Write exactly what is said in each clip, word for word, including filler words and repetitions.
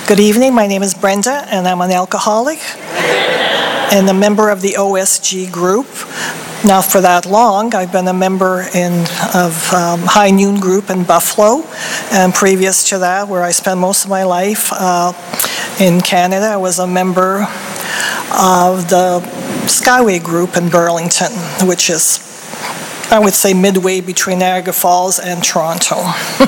Good evening, my name is Brenda and I'm an alcoholic and a member of the O S G group. Not for that long. I've been a member in, of um, High Noon Group in Buffalo, and previous to that, where I spent most of my life uh, in Canada, I was a member of the Skyway Group in Burlington, which is, I would say, midway between Niagara Falls and Toronto.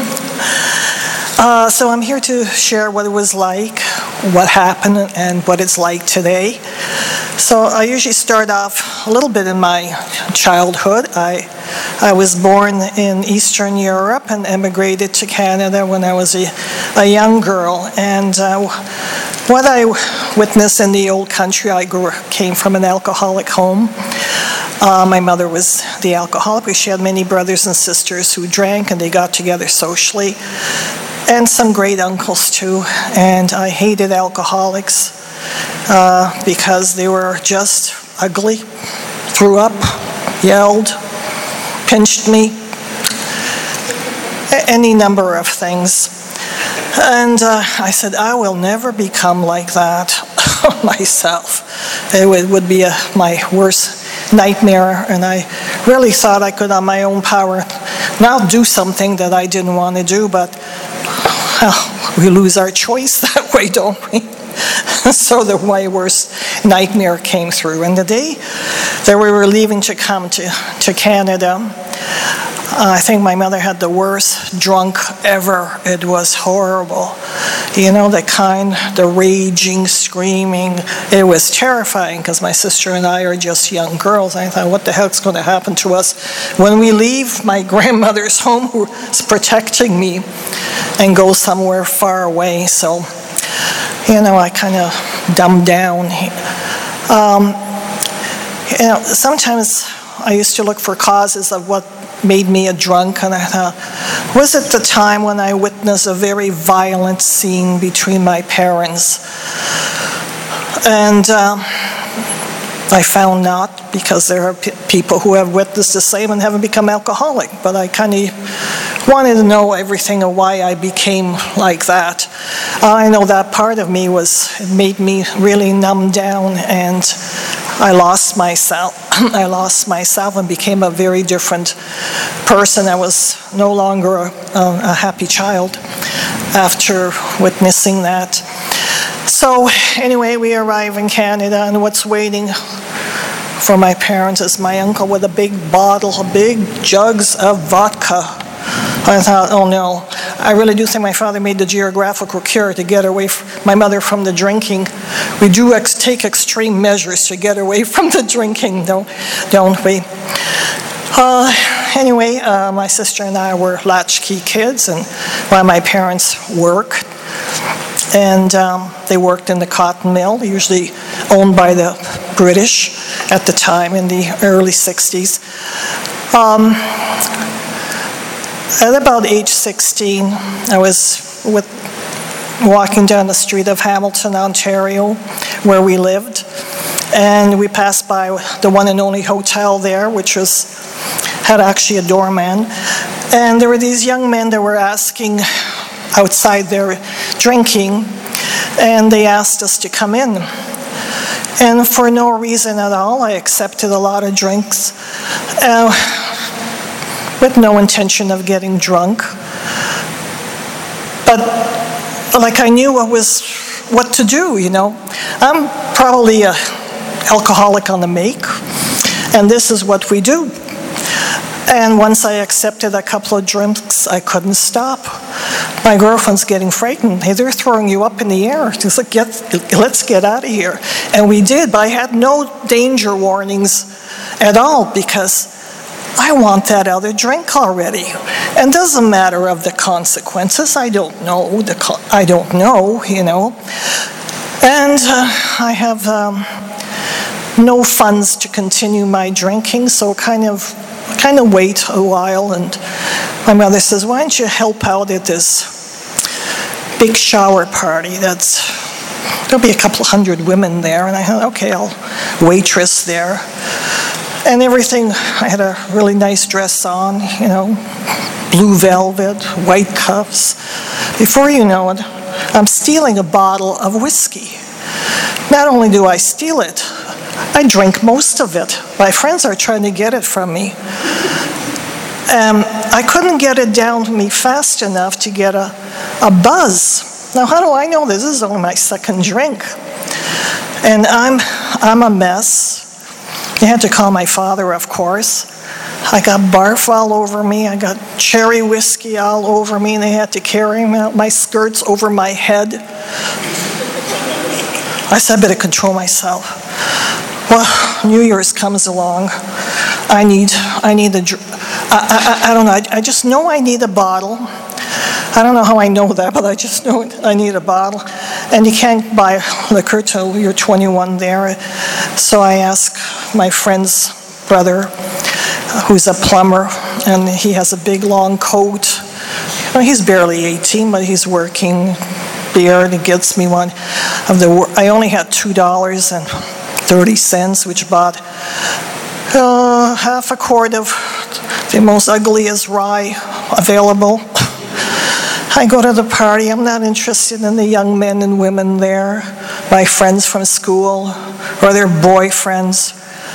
Uh, so I'm here to share what it was like, what happened, and what it's like today. So I usually start off a little bit in my childhood. I, I was born in Eastern Europe and emigrated to Canada when I was a, a young girl. And uh, what I witnessed in the old country, I grew, came from an alcoholic home. Uh, my mother was the alcoholic. She had many brothers and sisters who drank, and they got together socially. And some great uncles too, and I hated alcoholics uh, because they were just ugly, threw up, yelled, pinched me, any number of things. And uh, I said, I will never become like that myself. It would, would be a, my worst nightmare, and I really thought I could on my own power now do something that I didn't want to do, but well, we lose our choice that way, don't we? So the my worst nightmare came through. And the day that we were leaving to come to, to Canada, uh, I think my mother had the worst drunk ever. It was horrible. You know, the kind, the raging, screaming. It was terrifying because my sister and I are just young girls. I thought, what the heck's going to happen to us when we leave my grandmother's home who's protecting me and go somewhere far away? So, you know, I kind of dumbed down. Um, you know, sometimes I used to look for causes of what made me a drunk, and I thought, was it the time when I witnessed a very violent scene between my parents? And um, I found not, because there are p- people who have witnessed the same and haven't become alcoholic, but I kind of wanted to know everything and why I became like that. I know that part of me was, it made me really numb down, and I lost myself. I lost myself and became a very different person. I was no longer a, a happy child after witnessing that. So anyway, we arrive in Canada, and what's waiting for my parents is my uncle with a big bottle, big jugs of vodka. I thought, oh no, I really do think my father made the geographical cure to get away from my mother from the drinking. We do ex- take extreme measures to get away from the drinking, don't, don't we? Uh, anyway, uh, my sister and I were latchkey kids, and while my parents worked, and um, they worked in the cotton mill, usually owned by the British at the time in the early sixties. Um, At about age sixteen, I was with, walking down the street of Hamilton, Ontario, where we lived, and we passed by the one and only hotel there, which was had actually a doorman, and there were these young men that were asking outside there drinking, and they asked us to come in. And for no reason at all, I accepted a lot of drinks. Uh, with no intention of getting drunk. But like I knew what was what to do, you know. I'm probably a alcoholic on the make, and this is what we do. And once I accepted a couple of drinks, I couldn't stop. My girlfriend's getting frightened. Hey, they're throwing you up in the air. She's like, get, let's get out of here. And we did, but I had no danger warnings at all because I want that other drink already. And it doesn't matter of the consequences. I don't know. The co- I don't know, you know. And uh, I have um, no funds to continue my drinking, so kind of kind of wait a while. And my mother says, why don't you help out at this big shower party? That's there'll be a couple hundred women there. And I thought, okay, I'll waitress there. And everything, I had a really nice dress on, you know, blue velvet, white cuffs. Before you know it, I'm stealing a bottle of whiskey. Not only do I steal it, I drink most of it. My friends are trying to get it from me. Um, I couldn't get it down to me fast enough to get a, a buzz. Now, how do I know this? This is only my second drink. And I'm, I'm a mess. I had to call my father, of course. I got barf all over me. I got cherry whiskey all over me, and they had to carry my skirts over my head. I said, I better control myself. Well, New Year's comes along. I need, I need a, I, I, I don't know, I, I just know I need a bottle. I don't know how I know that, but I just know I need a bottle. And you can't buy liquor till you're twenty-one there. So I ask my friend's brother, who's a plumber, and he has a big long coat. Well, he's barely eighteen, but he's working there, and he gets me one of the, I only had two dollars and thirty cents, which bought uh, half a quart of the most ugliest rye available. I go to the party. I'm not interested in the young men and women there, my friends from school or their boyfriends.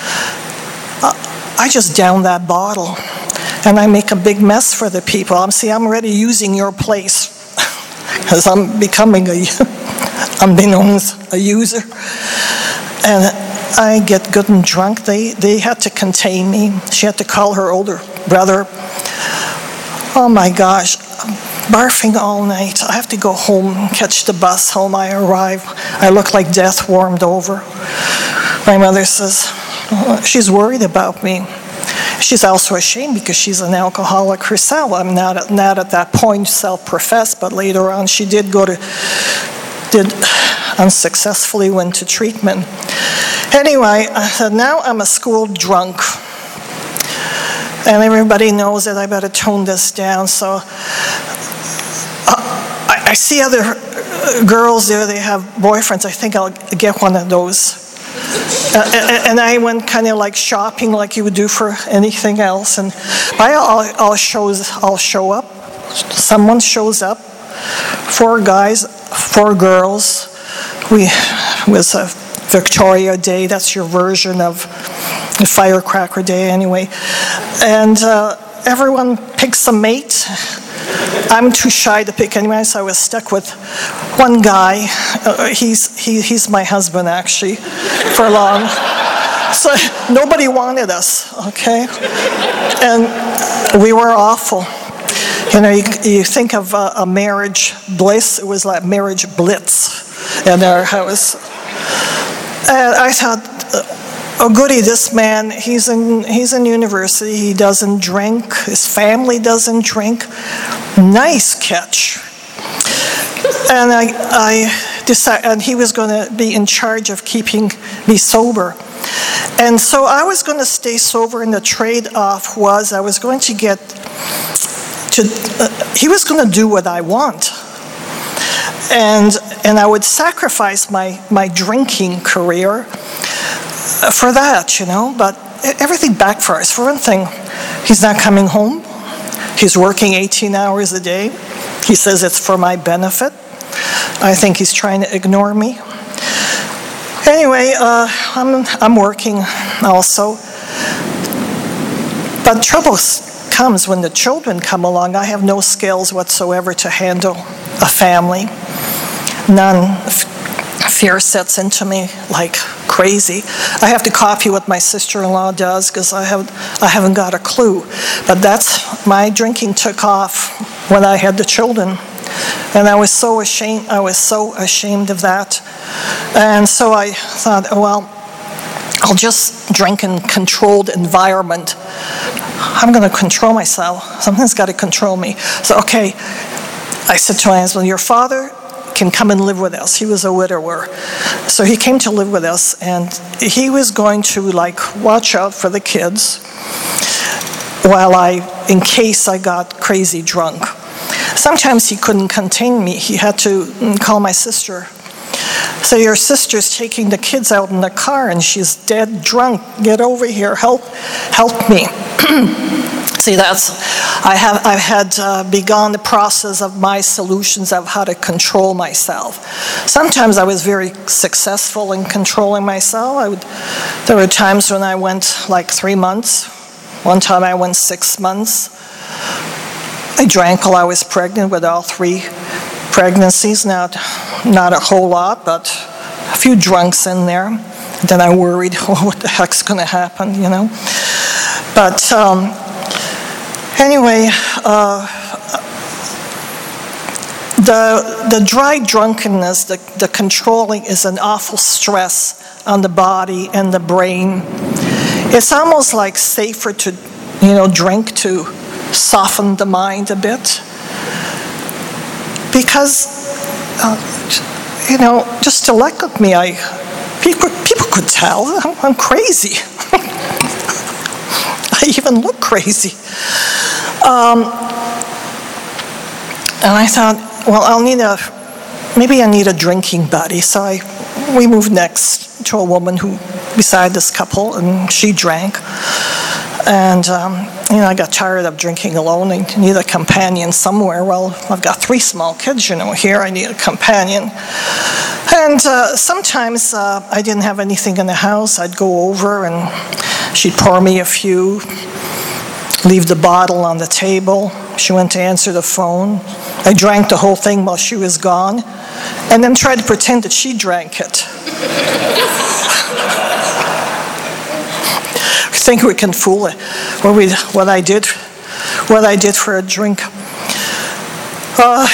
I just down that bottle, and I make a big mess for the people. I'm see, I'm already using your place because I'm becoming a, unbeknownst, a user. And I get good and drunk. They they had to contain me. She had to call her older brother. Oh my gosh, I'm barfing all night. I have to go home, catch the bus home. I arrive. I look like death warmed over. My mother says, she's worried about me. She's also ashamed because she's an alcoholic herself. I'm not at, not at that point self-professed, but later on she did go to, did unsuccessfully went to treatment. Anyway, uh, now I'm a school drunk. And everybody knows that I better tone this down. So uh, I, I see other girls there, they have boyfriends. I think I'll get one of those. Uh, and, and I went kind of like shopping like you would do for anything else. And I all, all shows, I'll show up. Someone shows up. Four guys, four girls. We it was a Victoria Day. That's your version of the Firecracker Day, anyway. And uh, everyone picks a mate. I'm too shy to pick anyone, so I was stuck with one guy. Uh, he's he, he's my husband, actually, for long. So nobody wanted us, okay? And we were awful. You know, you, you think of uh, a marriage bliss. It was like marriage blitz in our house. And I thought, oh goody, this man, he's in he's in university, he doesn't drink, his family doesn't drink. Nice catch. And I, I decided, and he was going to be in charge of keeping me sober. And so I was going to stay sober, and the trade-off was I was going to get to, uh, he was going to do what I want. And and I would sacrifice my, my drinking career for that, you know, but everything backfires. For one thing, he's not coming home. He's working eighteen hours a day. He says it's for my benefit. I think he's trying to ignore me. Anyway, uh, I'm, I'm working also. But trouble comes when the children come along. I have no skills whatsoever to handle a family. None. Fear sets into me like crazy. I have to copy what my sister-in-law does because I haven't, I haven't got a clue. But that's, my drinking took off when I had the children. And I was so ashamed, I was so ashamed of that. And so I thought, well, I'll just drink in controlled environment. I'm going to control myself. Something's got to control me. So, okay, I said to my husband, your father can come and live with us. He was a widower. So he came to live with us, and he was going to like watch out for the kids while I, in case I got crazy drunk. Sometimes he couldn't contain me. He had to call my sister. So your sister's taking the kids out in the car and she's dead drunk. Get over here, help, help me. See, that's, I have, I had uh, begun the process of my solutions of how to control myself. Sometimes I was very successful in controlling myself. I would, there were times when I went like three months. One time I went six months. I drank while I was pregnant with all three pregnancies. Not, not a whole lot, but a few drunks in there. Then I worried, oh, what the heck's going to happen, you know? But um, anyway, uh, the the dry drunkenness, the, the controlling is an awful stress on the body and the brain. It's almost like safer to, you know, drink to soften the mind a bit. Because, uh, you know, just to look at me, I people, people could tell I'm, I'm crazy. I even look crazy. Um, and I thought, well, I'll need a, maybe I need a drinking buddy. So I, we moved next to a woman who, beside this couple, and she drank. And, um, you know, I got tired of drinking alone. I need a companion somewhere. Well, I've got three small kids, you know, here. I need a companion. And uh, sometimes uh, I didn't have anything in the house. I'd go over and she'd pour me a few, leave the bottle on the table. She went to answer the phone. I drank the whole thing while she was gone, and then tried to pretend that she drank it. I think we can fool it. What, we, what I did, what I did for a drink. Uh,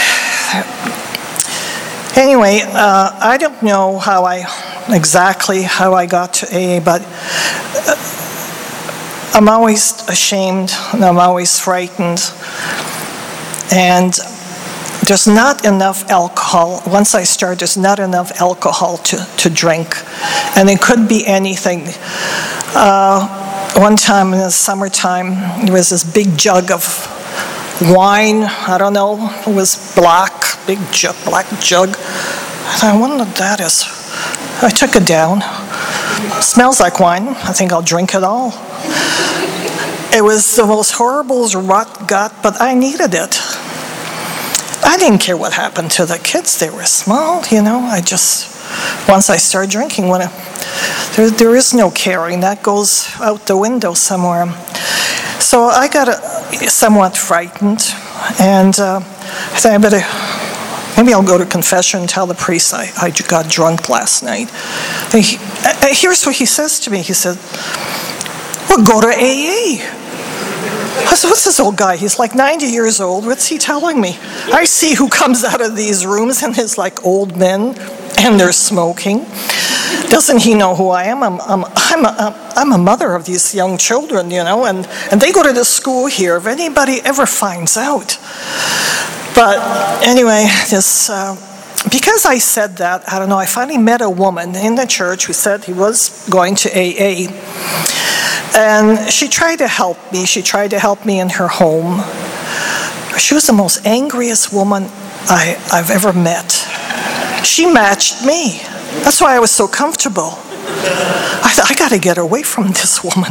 anyway, uh, I don't know how I exactly how I got to A A, but uh, I'm always ashamed and I'm always frightened. And there's not enough alcohol. Once I start, there's not enough alcohol to, to drink. And it could be anything. Uh, one time in the summertime, there was this big jug of wine. I don't know, it was black, big jug, black jug. I thought, I wonder what that is. I took it down. It smells like wine. I think I'll drink it all. It was the most horrible rot gut, but I needed it. I didn't care what happened to the kids. They were small, you know. I just, once I started drinking, when I, there, there is no caring. That goes out the window somewhere. So I got a, somewhat frightened, and uh, I thought I better, maybe I'll go to confession and tell the priest I, I got drunk last night. And he, uh, here's what he says to me. He said, well, go to A A. I said, what's this old guy? He's like ninety years old. What's he telling me? I see who comes out of these rooms, and it's like old men, and they're smoking. Doesn't he know who I am? I'm, I'm, I'm, a, I'm a mother of these young children, you know, and, and they go to the school here. If anybody ever finds out. But anyway, this, uh, because I said that, I don't know, I finally met a woman in the church who said he was going to A A. And she tried to help me. She tried to help me in her home. She was the most angriest woman I, I've ever met. She matched me. That's why I was so comfortable. I thought, I got to get away from this woman.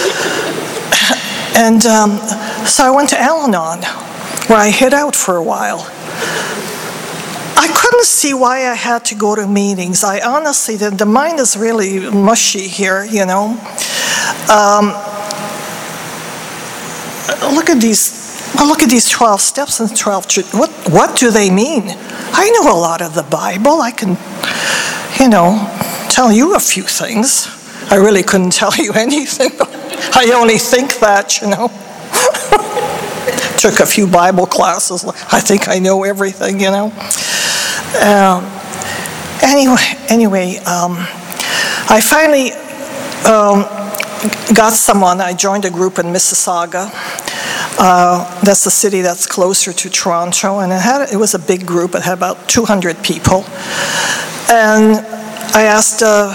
And um, so I went to Al-Anon, where I hid out for a while. I couldn't see why I had to go to meetings. I honestly, the, the mind is really mushy here, you know. Um, look at these. Well, look at these twelve steps and twelve. What what do they mean? I know a lot of the Bible. I can, you know, tell you a few things. I really couldn't tell you anything. I only think that, you know. Took a few Bible classes. I think I know everything, you know. Um, anyway, anyway, um, I finally. Um, got someone. I joined a group in Mississauga. Uh, that's the city that's closer to Toronto, and it had it was a big group. It had about two hundred people, and I asked uh,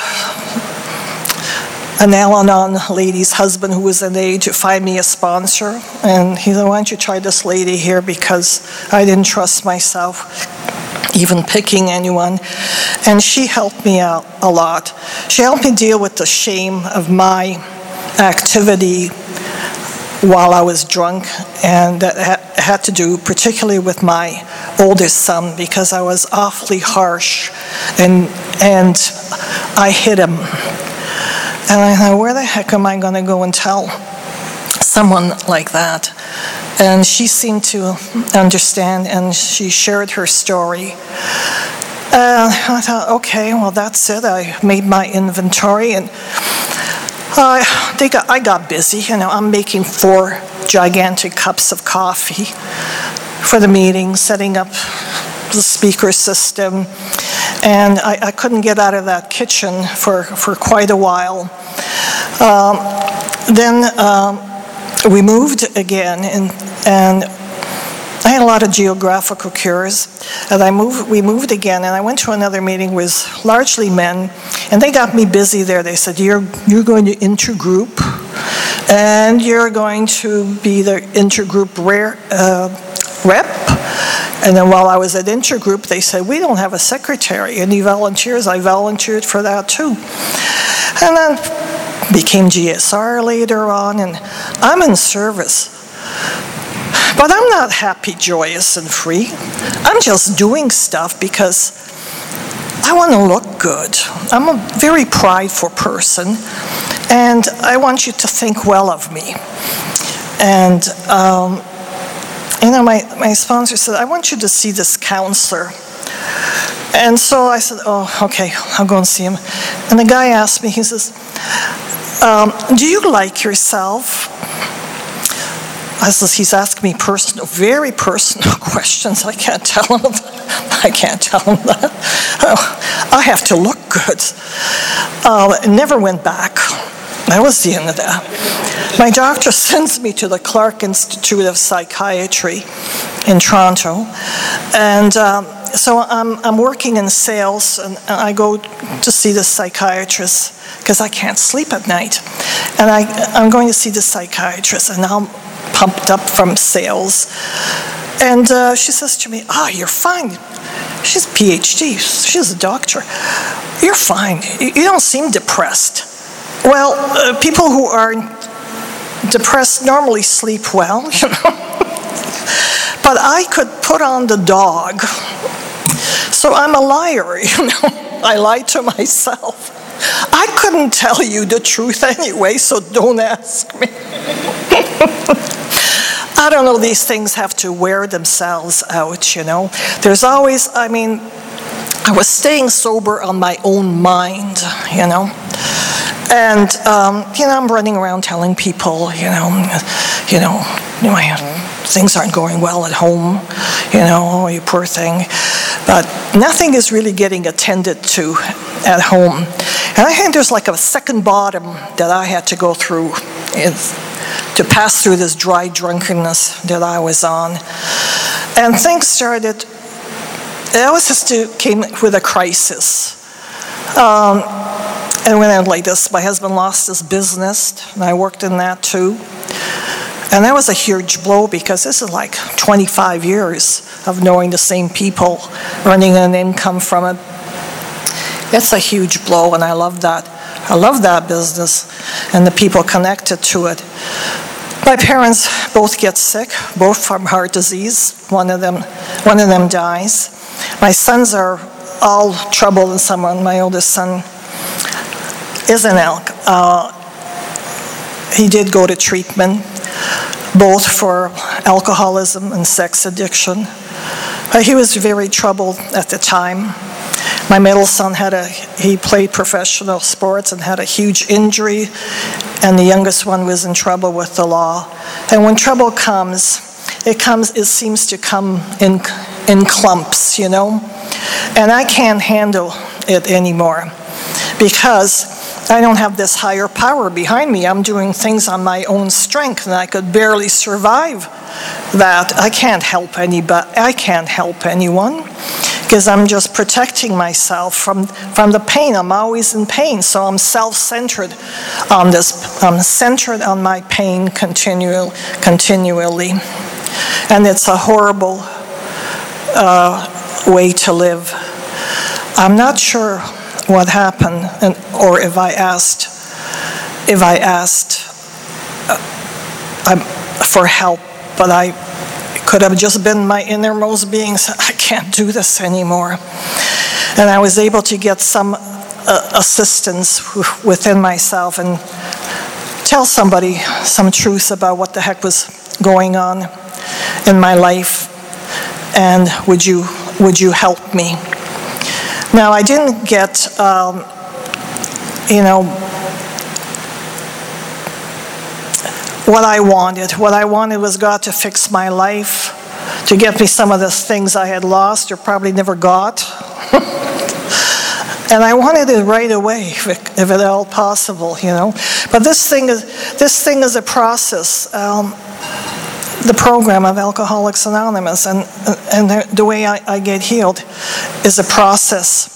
an Al-Anon lady's husband who was an aide to find me a sponsor, and he said, "Why don't you try this lady here?" Because I didn't trust myself even picking anyone. And she helped me out a lot. She helped me deal with the shame of my activity while I was drunk, and that had to do particularly with my oldest son, because I was awfully harsh, and and I hit him. And I thought, where the heck am I going to go and tell someone like that? And she seemed to understand, and she shared her story. Uh, I thought, okay, well, that's it. I made my inventory, and uh, they got, I got busy. You know, I'm making four gigantic cups of coffee for the meeting, setting up the speaker system, and I, I couldn't get out of that kitchen for, for quite a while. Um, then um, we moved again, and, and I had a lot of geographical cures, and I moved, we moved again, and I went to another meeting with largely men, and they got me busy there. They said, you're, you're going to intergroup, and you're going to be the intergroup rare, uh, rep. And then while I was at intergroup, they said, we don't have a secretary. Any volunteers? I volunteered for that too. And then became G S R later on, and I'm in service. But I'm not happy, joyous, and free. I'm just doing stuff because I want to look good. I'm a very prideful person, and I want you to think well of me. And, um, you know, my, my sponsor said, I want you to see this counselor. And so I said, oh, okay, I'll go and see him. And the guy asked me, he says, um, do you like yourself? I says, he's asking me personal, very personal questions. I can't tell him that. I can't tell him that. Oh, I have to look good. Uh, it never went back. That was the end of that. My doctor sends me to the Clark Institute of Psychiatry in Toronto. And um, so I'm, I'm working in sales, and I go to see the psychiatrist because I can't sleep at night. And I, I'm going to see the psychiatrist, and I'm pumped up from sales. And uh, she says to me, ah, oh, you're fine. She's a P H D. She's a doctor. You're fine. You don't seem depressed. Well, uh, people who are depressed normally sleep well, you know. But I could put on the dog. So I'm a liar, you know. I lied to myself. I couldn't tell you the truth anyway, so don't ask me. I don't know, these things have to wear themselves out, you know. There's always, I mean, I was staying sober on my own mind, you know. And, um, you know, I'm running around telling people, you know, you know, my things aren't going well at home, you know, oh, you poor thing. But nothing is really getting attended to at home. And I think there's like a second bottom that I had to go through is to pass through this dry drunkenness that I was on. And things started, it always just to, came with a crisis. Um, and when I went like this, my husband lost his business, and I worked in that too. And that was a huge blow because this is like twenty-five years of knowing the same people, running an income from it. It's a huge blow, and I love that. I love that business and the people connected to it. My parents both get sick, both from heart disease. One of them, one of them dies. My sons are all troubled, and someone, my oldest son, is an alc. Uh, he did go to treatment, both for alcoholism and sex addiction. Uh, he was very troubled at the time. My middle son had a, he played professional sports and had a huge injury, and the youngest one was in trouble with the law. And when trouble comes, it comes, it seems to come in, in clumps, you know? And I can't handle it anymore because I don't have this higher power behind me. I'm doing things on my own strength, and I could barely survive that. I can't help anybody. I can't help anyone because I'm just protecting myself from, from the pain. I'm always in pain, so I'm self-centered on this. I'm centered on my pain continual, continually. And it's a horrible uh, way to live. I'm not sure what happened, and, or if I asked, if I asked uh, I'm, for help, but I could have just been my innermost being said, I can't do this anymore. And I was able to get some uh, assistance within myself and tell somebody some truth about what the heck was going on in my life, and would you would you help me? Now, I didn't get, um, you know, what I wanted. What I wanted was God to fix my life, to get me some of the things I had lost or probably never got. And I wanted it right away, if, it, if at all possible, you know. But this thing is this thing is a process. Um, the program of Alcoholics Anonymous and and the, the way I, I get healed is a process.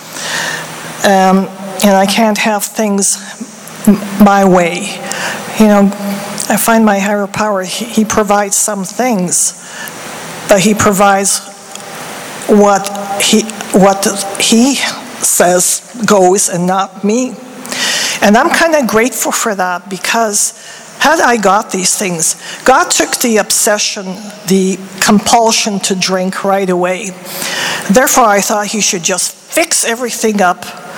Um, and I can't have things my way. You know, I find my higher power, he, he provides some things, but he provides what he what he says goes and not me. And I'm kind of grateful for that, because had I got these things, God took the obsession, the compulsion to drink right away. Therefore, I thought he should just fix everything up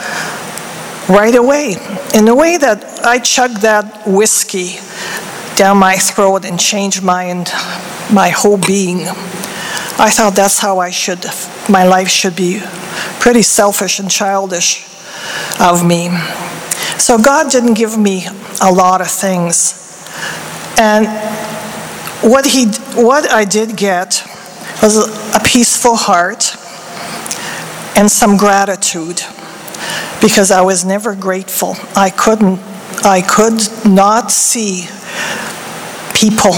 right away. In the way that I chugged that whiskey down my throat and changed my, my whole being, I thought that's how I should, my life should be. Pretty selfish and childish of me. So God didn't give me a lot of things. And what he, what I did get was a peaceful heart and some gratitude, because I was never grateful. I couldn't, I could not see people,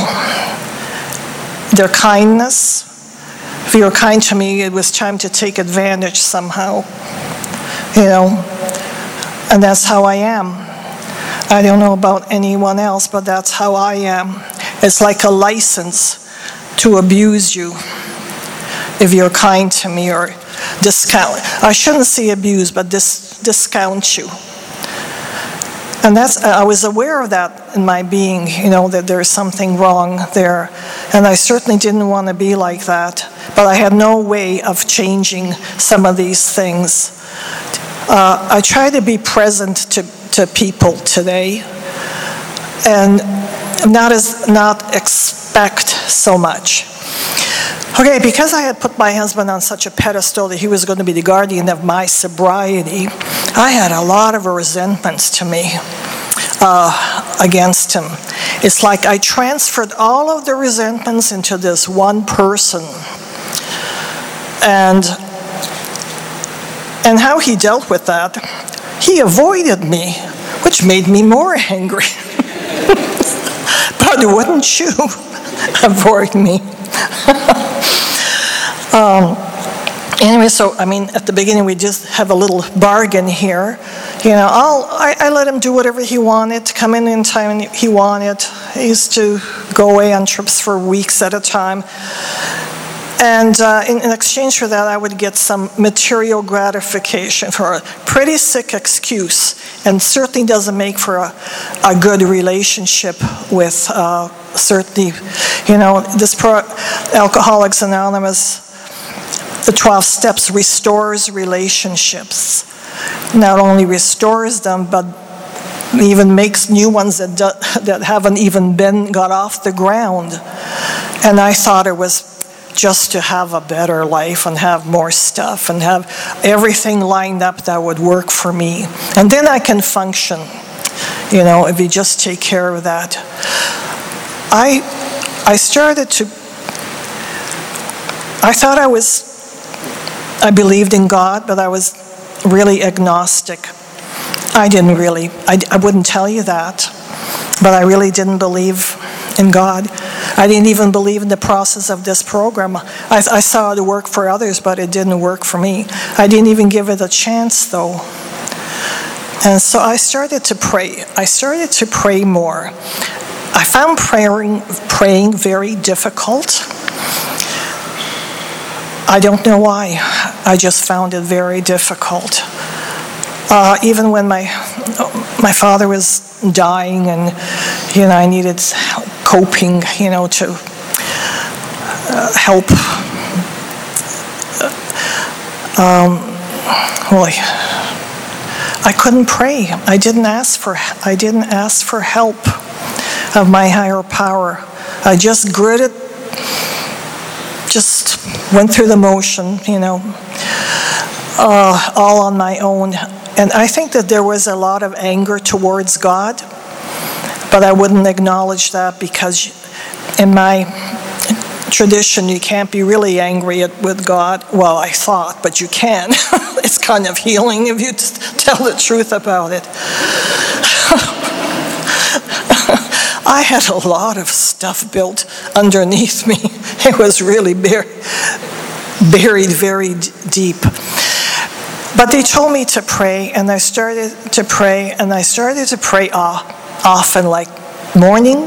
their kindness. If you were kind to me, it was time to take advantage somehow, you know, and that's how I am. I don't know about anyone else, but that's how I am. It's like a license to abuse you if you're kind to me, or discount. I shouldn't say abuse, but dis, discount you. And that's, I was aware of that in my being, you know, that there's something wrong there. And I certainly didn't want to be like that. But I had no way of changing some of these things. Uh, I try to be present to, to people today, and not as not expect so much. Okay, because I had put my husband on such a pedestal that he was going to be the guardian of my sobriety, I had a lot of resentments to me uh, against him. It's like I transferred all of the resentments into this one person. And, and how he dealt with that, he avoided me, which made me more angry. But wouldn't you avoid me? um, anyway, so, I mean, at the beginning we just have a little bargain here. You know, I'll, I, I let him do whatever he wanted, to come in in time he wanted. He used to go away on trips for weeks at a time. And uh, in, in exchange for that, I would get some material gratification for a pretty sick excuse, and certainly doesn't make for a, a good relationship with, uh, certainly, you know, this pro Alcoholics Anonymous, the twelve steps restores relationships. Not only restores them, but even makes new ones that, do, that haven't even been got off the ground. And I thought it was just to have a better life and have more stuff and have everything lined up that would work for me. And then I can function, you know, if you just take care of that. I, I started to, I thought I was, I believed in God, but I was really agnostic. I didn't really, I, I wouldn't tell you that, but I really didn't believe in God. I didn't even believe in the process of this program. I, I saw it work for others, but it didn't work for me. I didn't even give it a chance, though. And so I started to pray. I started to pray more. I found praying, praying very difficult. I don't know why. I just found it very difficult. Uh, even when my my father was dying, and you know, I needed coping, you know, to uh, help. Um, boy, I couldn't pray. I didn't ask for. I didn't ask for help of my higher power. I just gritted, just went through the motion, you know, uh, all on my own. And I think that there was a lot of anger towards God, but I wouldn't acknowledge that because in my tradition, you can't be really angry at, with God. Well, I thought, but you can. It's kind of healing if you tell the truth about it. I had a lot of stuff built underneath me. It was really bur- buried very d- deep. But they told me to pray, and I started to pray, and I started to pray often, like morning,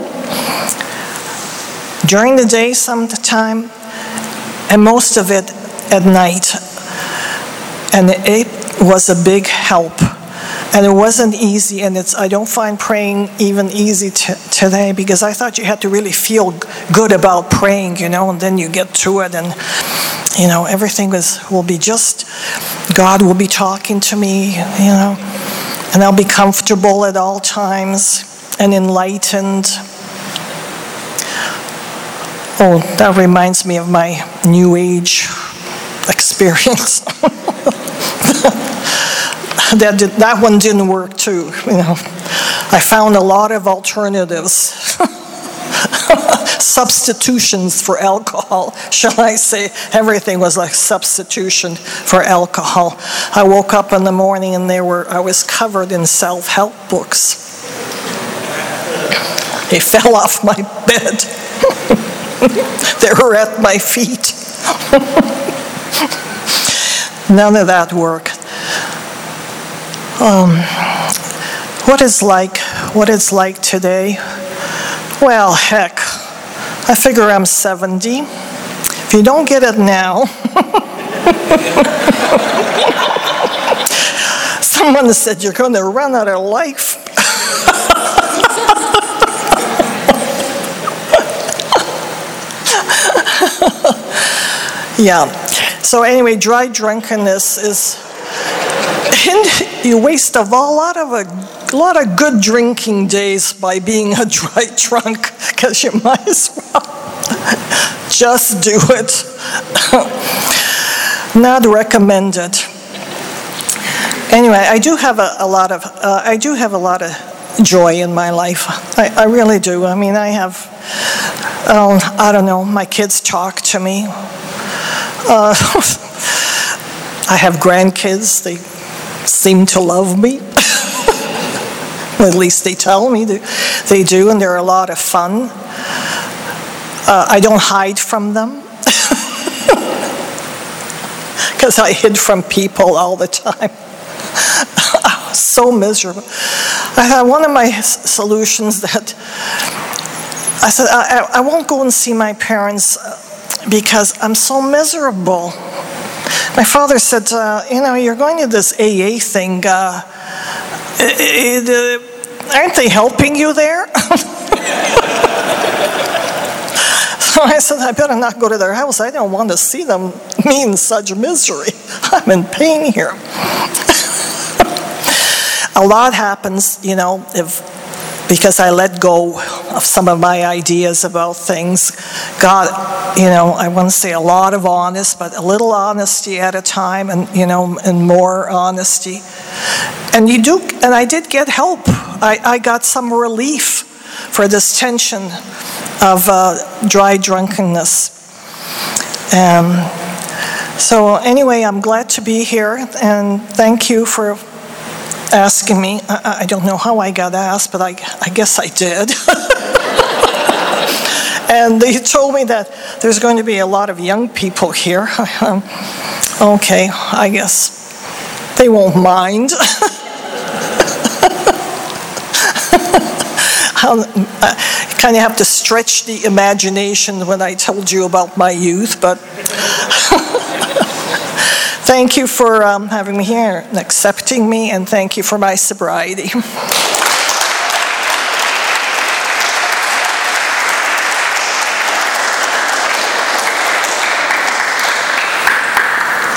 during the day sometime, and most of it at night. And it was a big help. And it wasn't easy, and it's I don't find praying even easy t- today, because I thought you had to really feel good about praying, you know, and then you get to it, and, you know, everything was, will be just, God will be talking to me, you know, and I'll be comfortable at all times and enlightened. Oh, that reminds me of my New Age experience. That did, that one didn't work too. You know, I found a lot of alternatives, substitutions for alcohol. Shall I say? Everything was like substitution for alcohol. I woke up in the morning and they were. I was covered in self-help books. They fell off my bed. They were at my feet. None of that worked. Um, what is like, what it's like today? Well, heck, I figure I'm seventy. If you don't get it now, someone said you're going to run out of life. Yeah. So anyway, dry drunkenness is. And you waste a lot of a lot of good drinking days by being a dry drunk, because you might as well just do it. Not recommended. Anyway, I do have a, a lot of uh, I do have a lot of joy in my life. I, I really do. I mean, I have. Um, I don't know. My kids talk to me. Uh, I have grandkids. They seem to love me. At least they tell me they, they do, and they're a lot of fun. Uh, I don't hide from them, because I hid from people all the time. I was so miserable. I had one of my solutions that I said, I, I won't go and see my parents because I'm so miserable. My father said, uh, you know, you're going to this A A thing. Uh, it, uh, aren't they helping you there? So I said, I better not go to their house. I don't want to see them me in such misery. I'm in pain here. A lot happens, you know, if because I let go of some of my ideas about things. God, you know, I want to say a lot of honest, but a little honesty at a time, and, you know, and more honesty. And you do, and I did get help. I, I got some relief for this tension of uh, dry drunkenness. Um, so anyway, I'm glad to be here, and thank you for asking me. I, I don't know how I got asked, but I, I guess I did. And they told me that there's going to be a lot of young people here. um, okay, I guess they won't mind. I kind of have to stretch the imagination when I told you about my youth, but thank you for um, having me here and accepting me, and thank you for my sobriety.